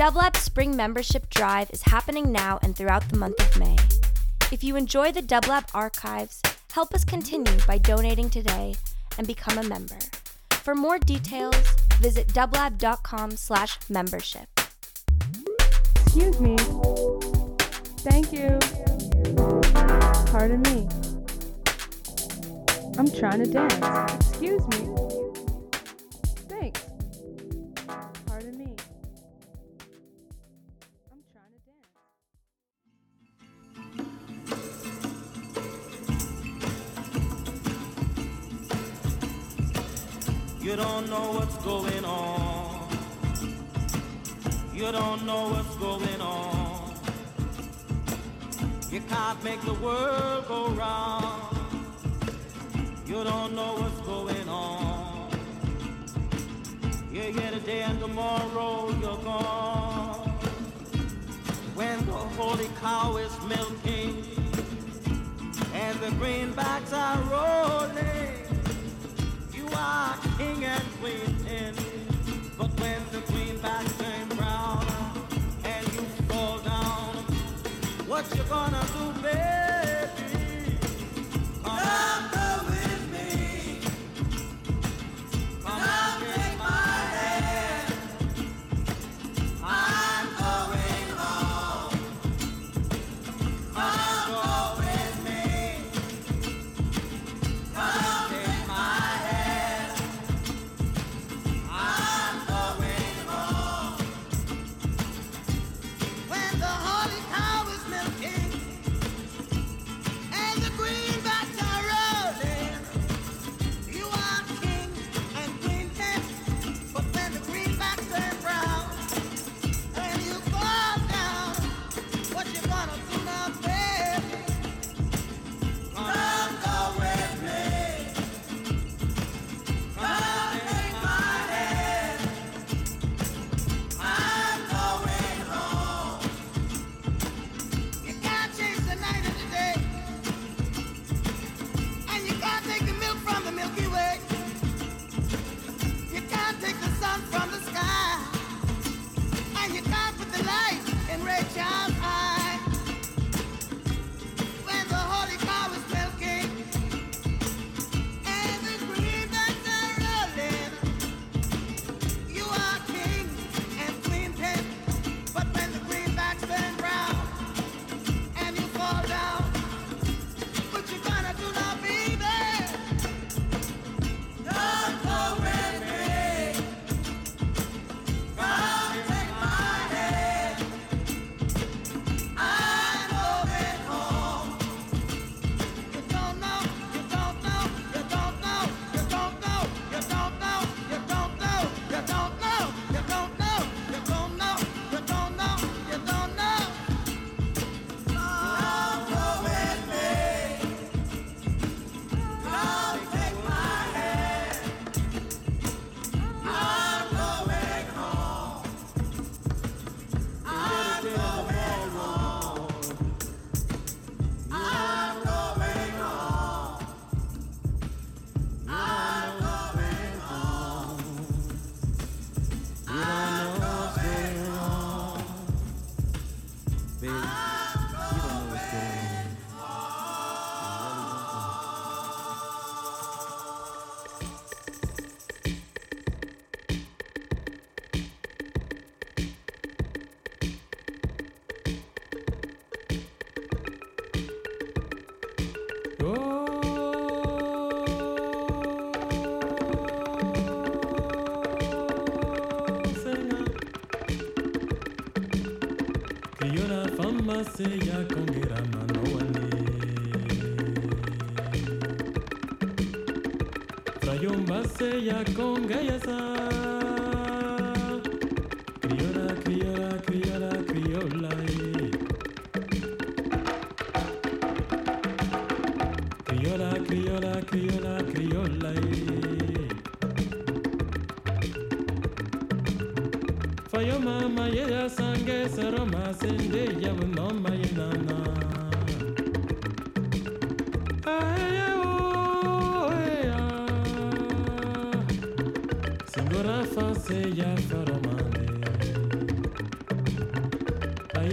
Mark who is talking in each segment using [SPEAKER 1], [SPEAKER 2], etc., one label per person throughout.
[SPEAKER 1] Doublab Spring Membership Drive is happening now and throughout the month of May. If you enjoy the Doublab archives, help us continue by donating today and become a member. For more details, visit doublab.com/membership.
[SPEAKER 2] Excuse me. Thank you. Pardon me. I'm trying to dance. Excuse me. Thanks. Pardon me. I'm trying to dance.
[SPEAKER 3] You don't know what's going on. You don't know what's going on. You can't make the world go round. You don't know what's going on. You're here today and tomorrow you're gone. When the holy cow is milking and the greenbacks are rolling, you are king and queen. But when the greenbacks turn brown and you fall down, what you gonna do, baby? Come go with me. Come take my hand. I'm going home. Come go with me. Come take my hand. I'm going home. When the holy cow is milking and the greenbacks are rolling, you are king and queen tent. But when the greenbacks turn brown and you fall down, what you gonna do now, baby? Come go with me. Come take my hand. I'm going home. You can't chase the night of the day, and you can't take the milk from the Milky Way. You can't take the sun from the sky, and you can't put the light in Ray Charles' eye. When the holy cow is milking and the greenbacks are rolling, you are king and queen tent. But when the greenbacks turn brown and you fall down, what you gonna do now, baby? Don't go with me. Come take my hand. I'm going home. You don't know, you don't know, you don't know, you don't know, you don't know, you don't know, you don't know, you don't know, you don't know, you don't know, you don't know. Come go with me. Come take my hand. I'm going home. I'm going home. I'm going home. I'm going home. I'm going home.
[SPEAKER 4] Baby, you don't know what's going on.
[SPEAKER 5] Criolla fama se ya congira manowani. Frayomba se ya congayasa. Criolla, criolla, criolla, criolla. Criolla, criolla, criolla, criolla. Fayo mama ya sangue saroma sende ya no mayinana. Aya o ya. Singora fa se ya faromane.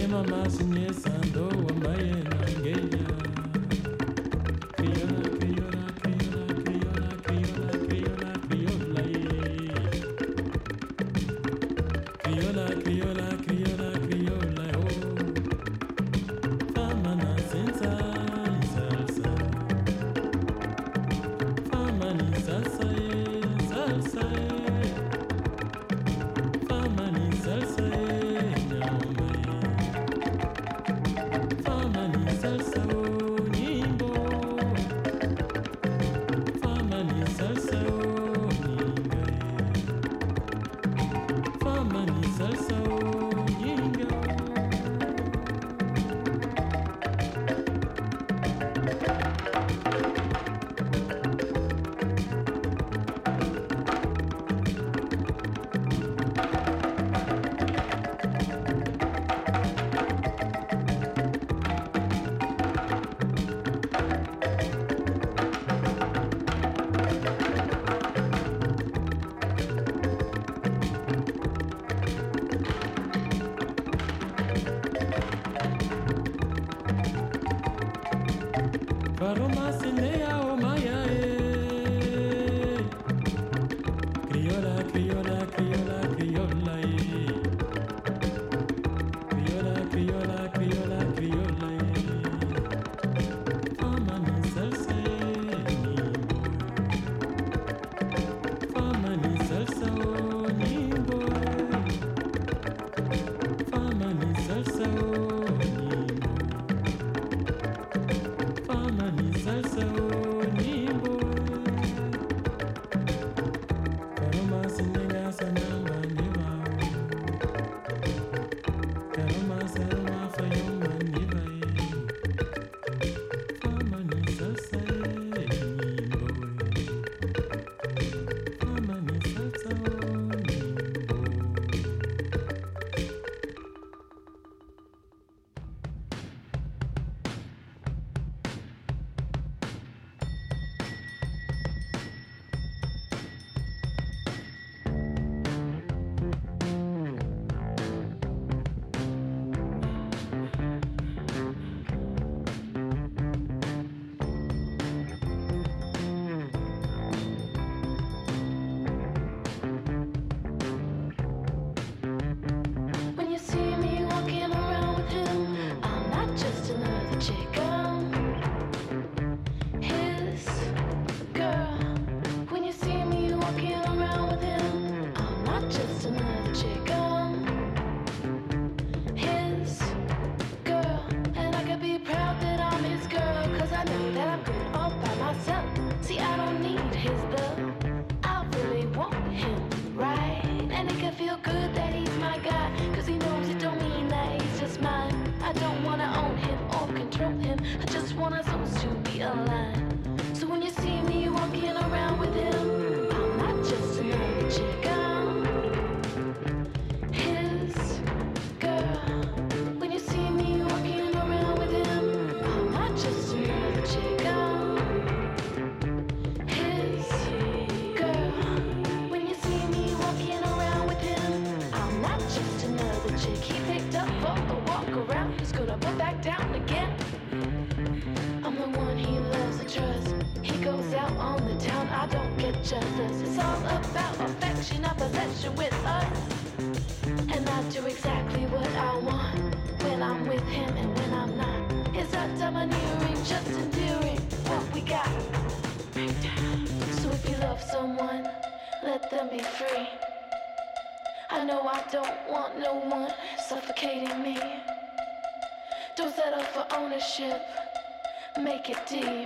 [SPEAKER 6] Make it deep.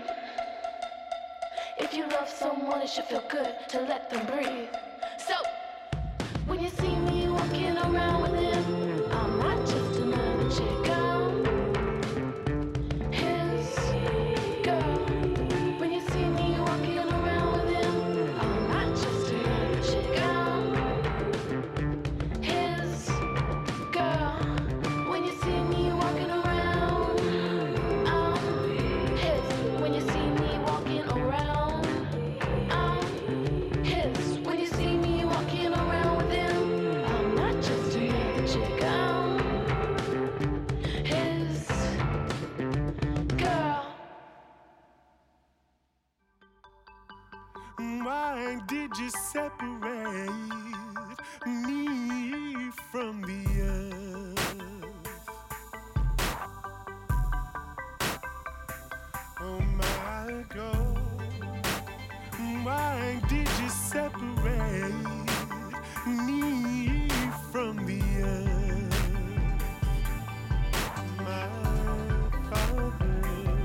[SPEAKER 6] If you love someone, it should feel good to let them breathe. So, when you see me walking around with him, I'm not just another chick. I'm his girl. When you see me walking around with him, I'm not just another chick. I'm his girl. When you see me walking around. When you see me
[SPEAKER 7] separate me from the earth? Oh my God, why did you separate me from the earth? My Father,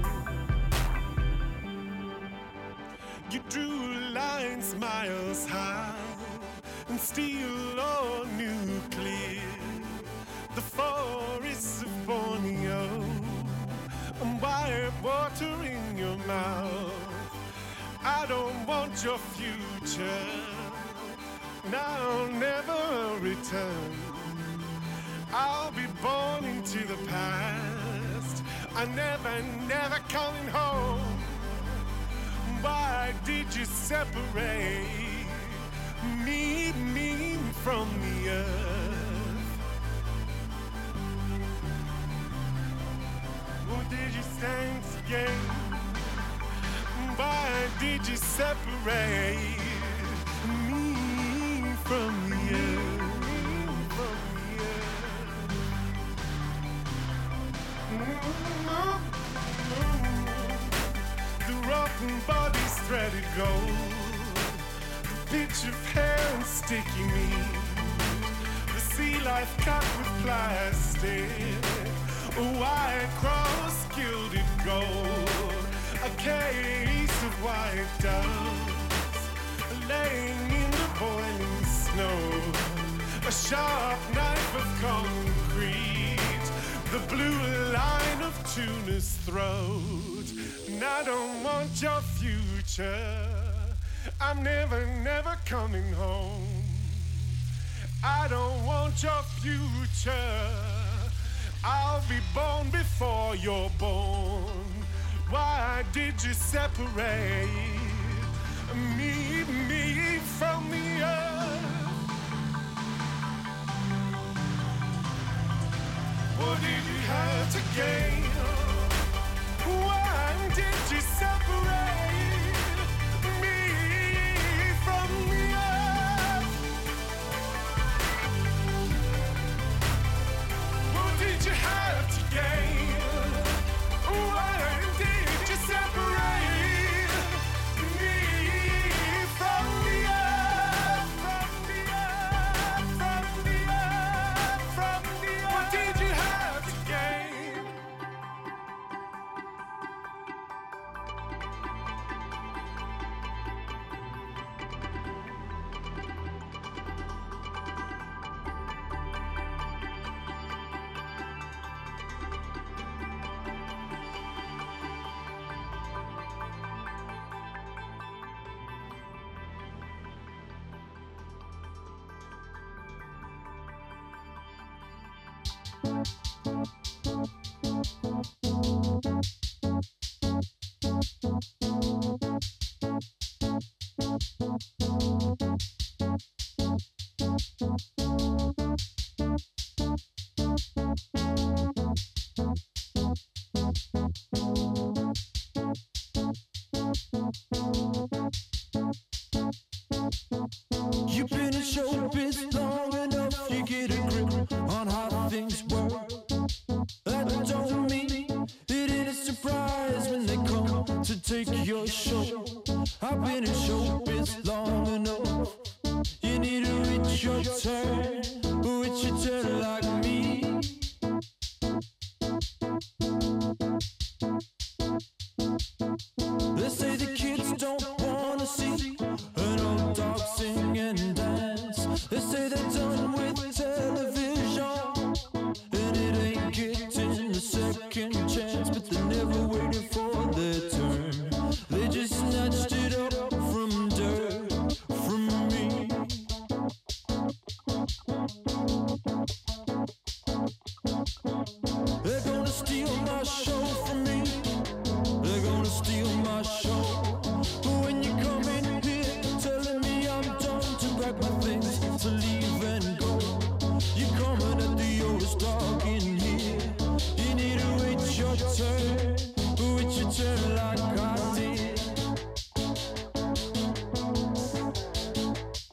[SPEAKER 7] you drew lines miles high and steel or nuclear, the forests of Borneo, and white water in your mouth. I don't want your future, and I'll never return. I'll be born into the past. I never coming home. Why did you separate me from the earth? Or did you stand together? Why did you separate me from the earth? The rotten bodies threaded gold, the pitch of hair and sticky meat, the sea life cut with plastic, a white cross gilded gold, a case of white doves laying in the boiling snow, a sharp knife of concrete, the blue line of tuna's throat. And I don't want your future, I'm never coming home. I don't want your future, I'll be born before you're born. Why did you separate me from the earth? What did you have to gain? Why did you separate me from the earth? What did you have to gain? Why did you separate me from the earth? From the earth, from the earth, from the earth. What did you have to gain?
[SPEAKER 8] You've been in showbiz long enough, you get a grip on how things work. That don't mean it ain't a surprise when they come to take your show. I've been in showbiz long enough, you need to reach your turn like me. They say the kids don't wanna see an old dog sing and dance. They say they're done with television and it ain't getting a second chance, but they're never waiting for their turn. They just snatched it up from dirt, from me. They're gonna steal my show from me. They're gonna steal my show. But when you come in here telling me I'm done to pack my things, to leave and go, you're coming at the oldest dog in here. You need to wait your turn, wait your turn like I did.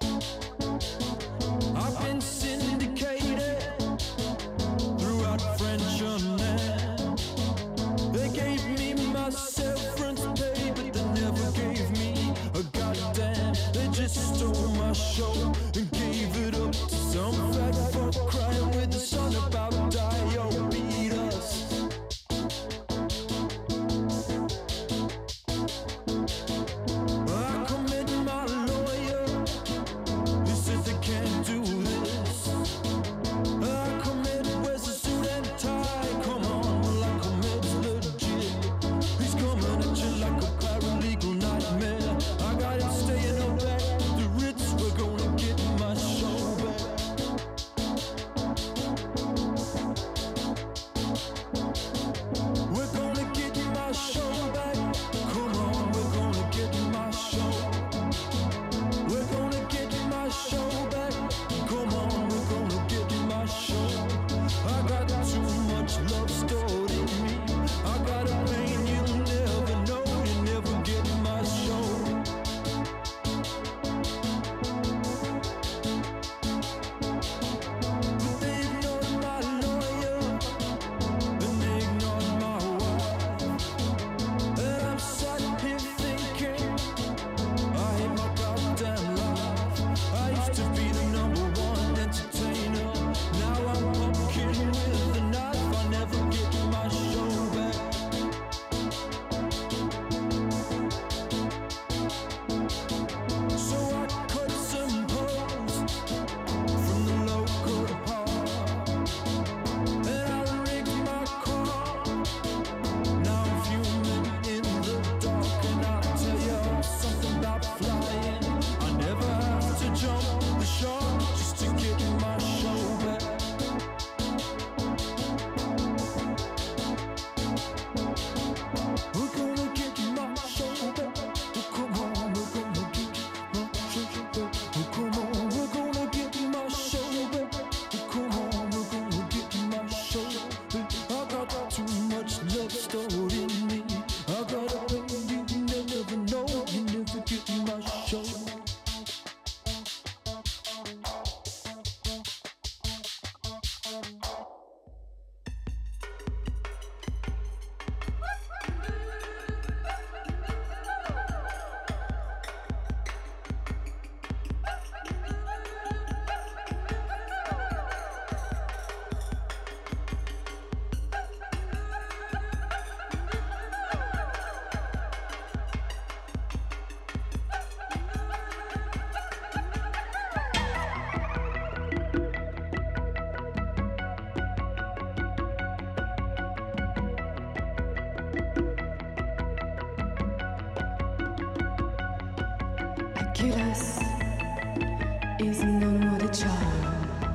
[SPEAKER 6] Achilles is an unworthy child.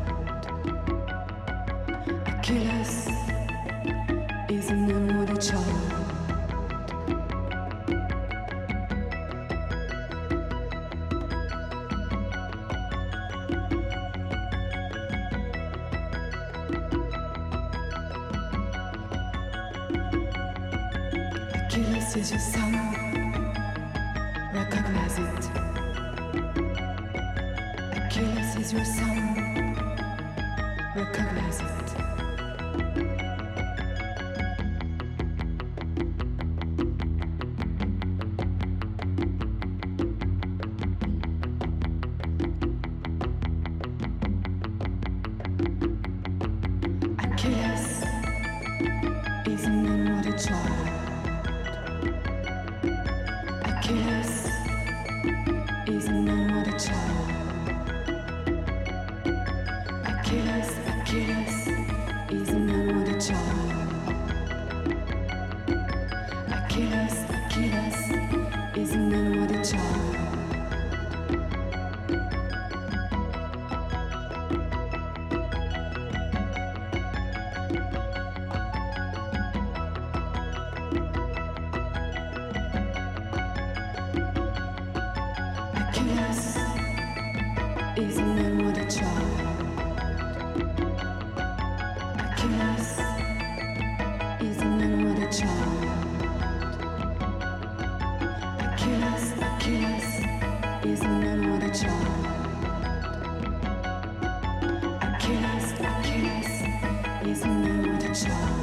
[SPEAKER 6] Achilles is an unworthy child. Achilles is your son, recognize it. Achilles is your son, recognize it. Achilles is an unwanted child. Achilles is an unwanted child. Achilles is an unwanted child. Achilles is an unwanted child. Achilles is an unwanted child. Achilles is an unwanted child. Achilles is an unwanted child. Achilles is an unwanted child.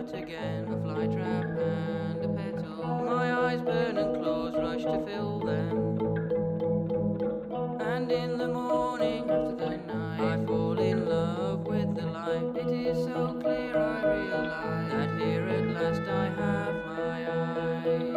[SPEAKER 9] once again. A fly trap and a petal. My eyes burn and claws rush to fill them. And in the morning after the night, I fall in love with the light. It is so clear I realize that here at last I have my eyes.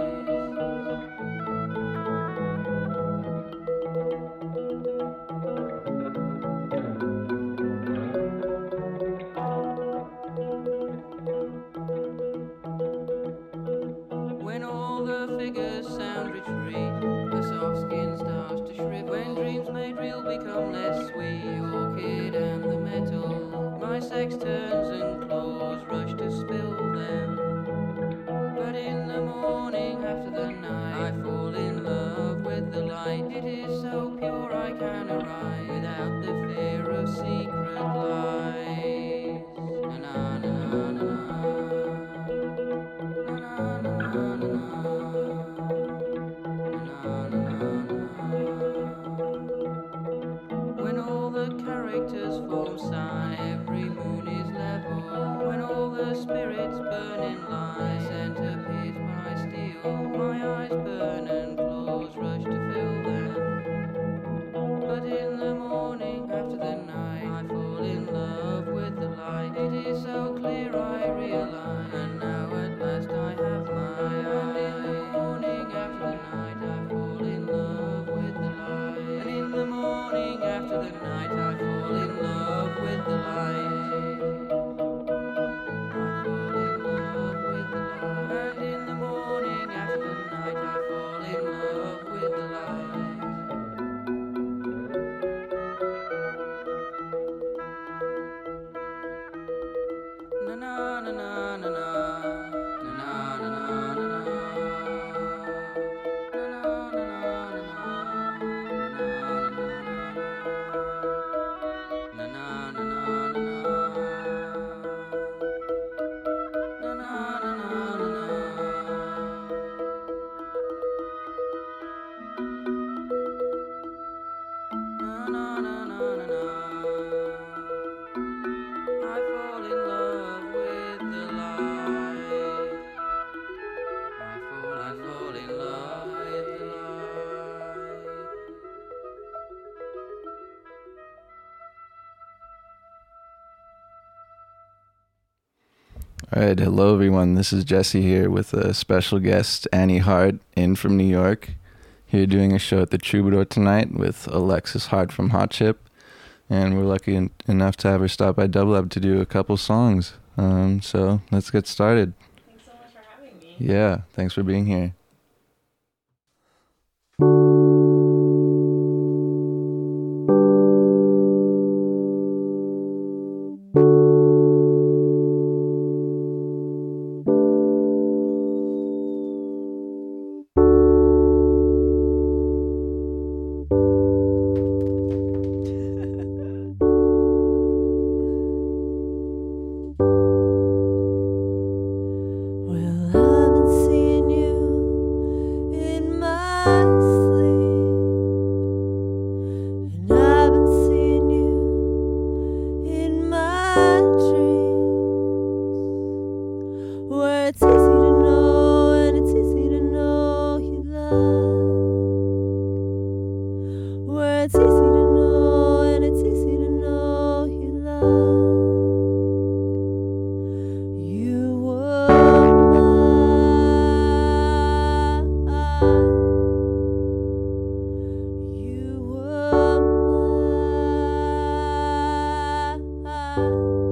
[SPEAKER 9] When all the figures sound retreat, the soft skin starts to shrivel. When dreams made real become less sweet, the orchid and the metal, my sex turns and claws rush to spill them. But in the morning after the night, I fall in love with the light. It is so pure I can arrive without the fear of secret lies. Na na na na na. When all the characters form sign, every moon is level. When all the spirits burn in line, centerpiece by steel, my eyes burn and claws rush to fill them. But in the morning after the night, I fall in love with the light. It is so clear I realize, and now at last I have my eyes. And in the morning after the night, I fall in love with the light. And in the morning after the night, I fall in love with the light. I fall in love with the light. And in the morning after the night, I fall in love with the light. Na na na na na na. Na na na na na na. Na na na na na na. Na na na na na. Na na na na na. Na na na na na. Na na na na na. I fall in love with the light. I fall in love with the light.
[SPEAKER 10] All right, hello everyone. This is Jesse here with a special guest, Annie Hart, in from New York. Here doing a show at the Troubadour tonight with Alexis Hart from Hot Chip. And we're lucky enough to have her stop by Double Up to do a couple songs. So let's get started.
[SPEAKER 11] Thanks so much for having me.
[SPEAKER 10] Yeah, thanks for being here.
[SPEAKER 12] Well, I've been seeing you in my sleep, and I've been seeing you in my dreams, where it's easy to know and it's easy to know you love, where it's easy to know and it's easy to know you love. You were mine. You were mine.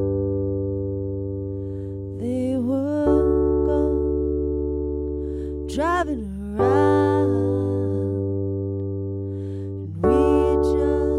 [SPEAKER 12] They were gone, driving around, and we just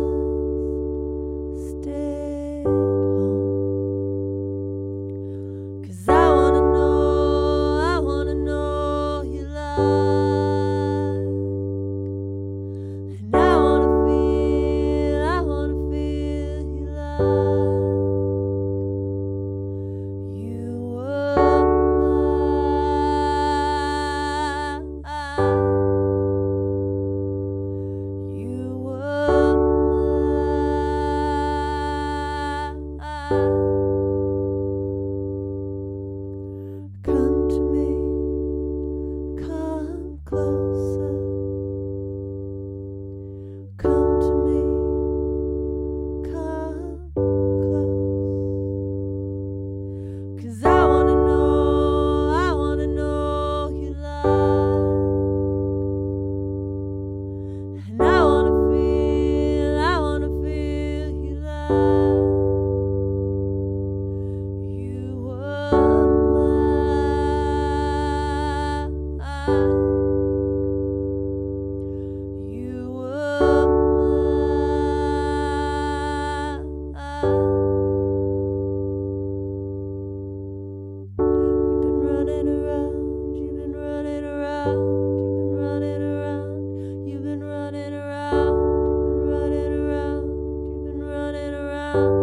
[SPEAKER 12] running around, you've been running around, you've been running around, you've been running around, you've been running around, you've been running around,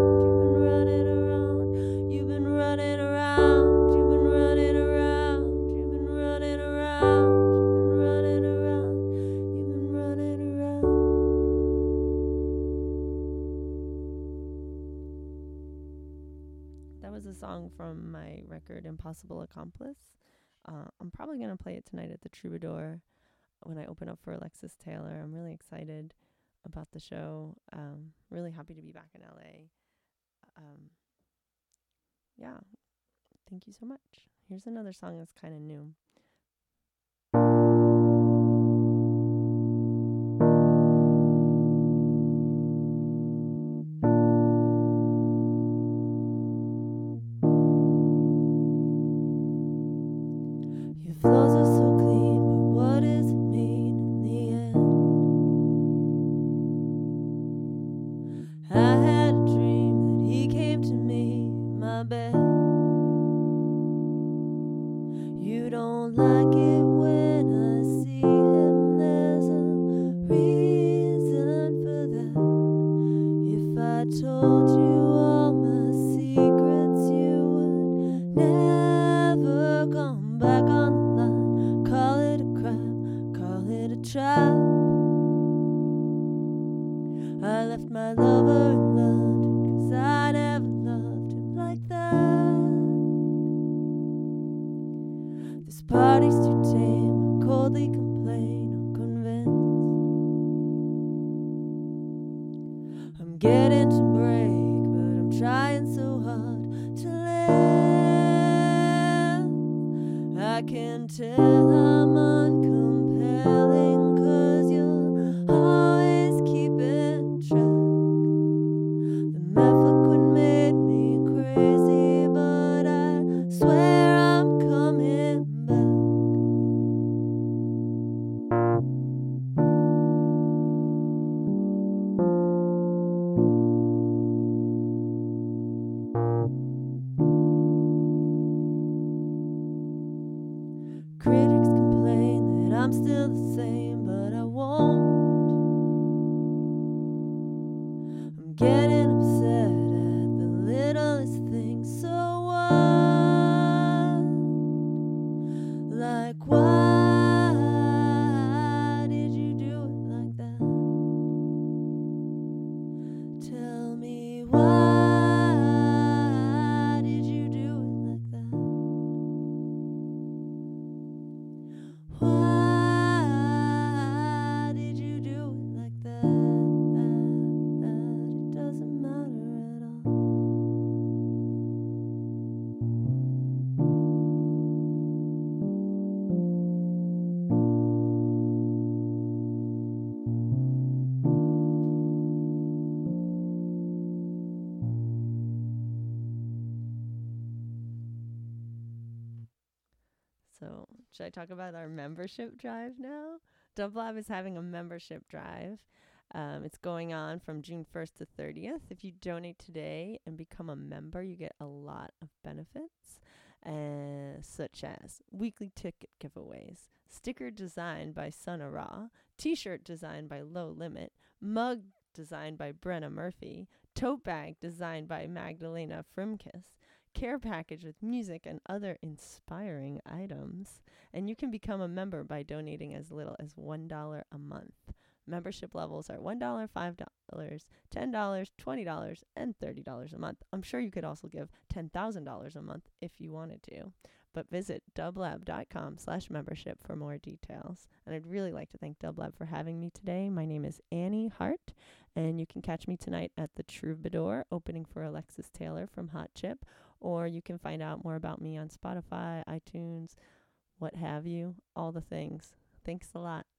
[SPEAKER 12] you've been running around, you've been running around, you've been running around, you've been running around, you've been running around. That was a song from my record Impossible Accomplice. I'm probably going to play it tonight at the Troubadour when I open up for Alexis Taylor. I'm really excited about the show. Really happy to be back in LA. Yeah, thank you so much. Here's another song that's kind of new. Your flows are so clean, but what does it mean in the end? I had a dream that he came to me in my bed. You don't like it when I see him, there's a reason for that. If I told you all my secrets, you would never come back on the line. Call it a crime, call it a trap. I left my lover in London 'cause I never loved him like that. This party's too tame, I coldly complain, I'm convinced. I'm getting to break, but I'm trying so hard to live. I can tell I'm uncompelling 'cause you're always keeping track. The method quit made me crazy, but I swear I'm coming back. Critics complain that I'm still the same, but I won't. I'm getting upset at the littlest things, so what? Like, why did you do it like that? Tell me, why did you do it like that? Why did you do it like that? It doesn't matter at all. So, should I talk about our membership drive now? Dublab is having a membership drive. It's going on from June 1st to 30th. If you donate today and become a member, you get a lot of benefits, such as weekly ticket giveaways, sticker designed by Sana Ra, t-shirt designed by Low Limit, mug designed by Brenna Murphy, tote bag designed by Magdalena Frimkiss, care package with music and other inspiring items. And you can become a member by donating as little as $1 a month. Membership levels are $1, $5, $10, $20, and $30 a month. I'm sure you could also give $10,000 a month if you wanted to. But visit dublab.com/membership for more details. And I'd really like to thank Dublab for having me today. My name is Annie Hart, and you can catch me tonight at the Troubadour, opening for Alexis Taylor from Hot Chip. Or you can find out more about me on Spotify, iTunes, what have you, all the things. Thanks a lot.